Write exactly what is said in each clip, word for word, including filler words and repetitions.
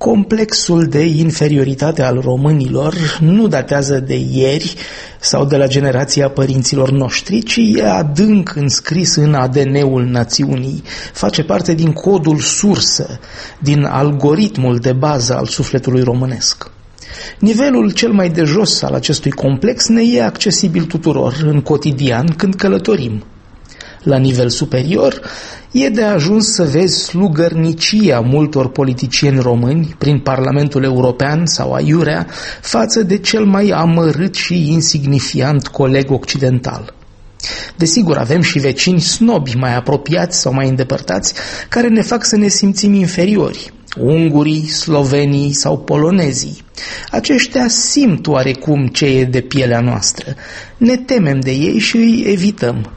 Complexul de inferioritate al românilor nu datează de ieri sau de la generația părinților noștri, ci e adânc înscris în A D N-ul națiunii, face parte din codul sursă, din algoritmul de bază al sufletului românesc. Nivelul cel mai de jos al acestui complex ne e accesibil tuturor în cotidian când călătorim. La nivel superior, e de ajuns să vezi slugărnicia multor politicieni români prin Parlamentul European sau aiurea față de cel mai amărât și insignifiant coleg occidental. Desigur, avem și vecini snobi mai apropiați sau mai îndepărtați care ne fac să ne simțim inferiori. Ungurii, slovenii sau polonezii. Aceștia simt oarecum ce e de pielea noastră. Ne temem de ei și îi evităm.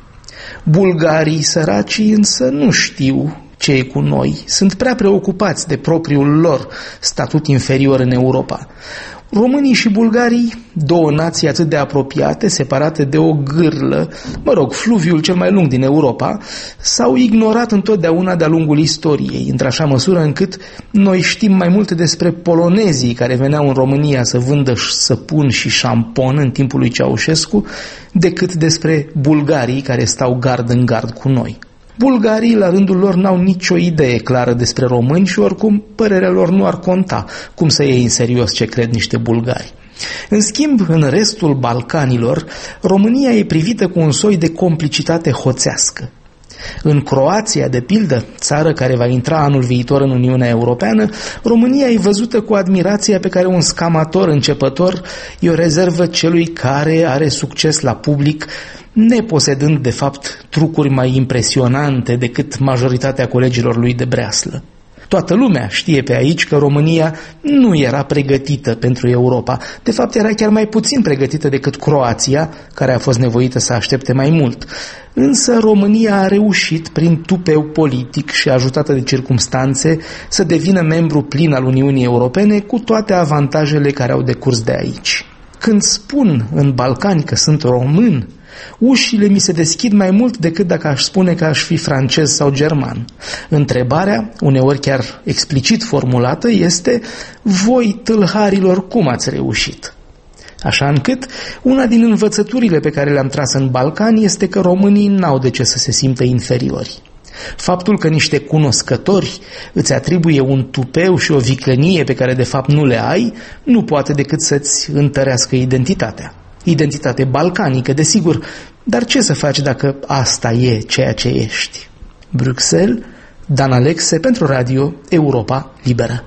Bulgarii săracii însă nu știu ce e cu noi, sunt prea preocupați de propriul lor statut inferior în Europa. Românii și bulgarii, două nații atât de apropiate, separate de o gârlă, mă rog, fluviul cel mai lung din Europa, s-au ignorat întotdeauna de-a lungul istoriei, într-așa măsură încât noi știm mai multe despre polonezii care veneau în România să vândă săpun și șampon în timpul lui Ceaușescu, decât despre bulgarii care stau gard în gard cu noi. Bulgarii, la rândul lor, n-au nicio idee clară despre români și oricum părerea lor nu ar conta, cum să iei în serios ce cred niște bulgari. În schimb, în restul Balcanilor, România e privită cu un soi de complicitate hoțească. În Croația, de pildă, țară care va intra anul viitor în Uniunea Europeană, România e văzută cu admirația pe care un scamator începător i-o rezervă celui care are succes la public, neposedând de fapt trucuri mai impresionante decât majoritatea colegilor lui de breaslă. Toată lumea știe pe aici că România nu era pregătită pentru Europa. De fapt, era chiar mai puțin pregătită decât Croația, care a fost nevoită să aștepte mai mult. Însă România a reușit, prin tupeu politic și ajutată de circumstanțe, să devină membru plin al Uniunii Europene cu toate avantajele care au decurs de aici. Când spun în Balcani că sunt român, ușile mi se deschid mai mult decât dacă aș spune că aș fi francez sau german. Întrebarea, uneori chiar explicit formulată, este: voi, tâlharilor, cum ați reușit? Așa încât, una din învățăturile pe care le-am tras în Balcani este că românii n-au de ce să se simtă inferiori. Faptul că niște cunoscători îți atribuie un tupeu și o viclenie pe care de fapt nu le ai, nu poate decât să-ți întărească identitatea. Identitate balcanică, desigur, dar ce să faci dacă asta e ceea ce ești? Bruxelles, Dan Alexe pentru Radio Europa Liberă.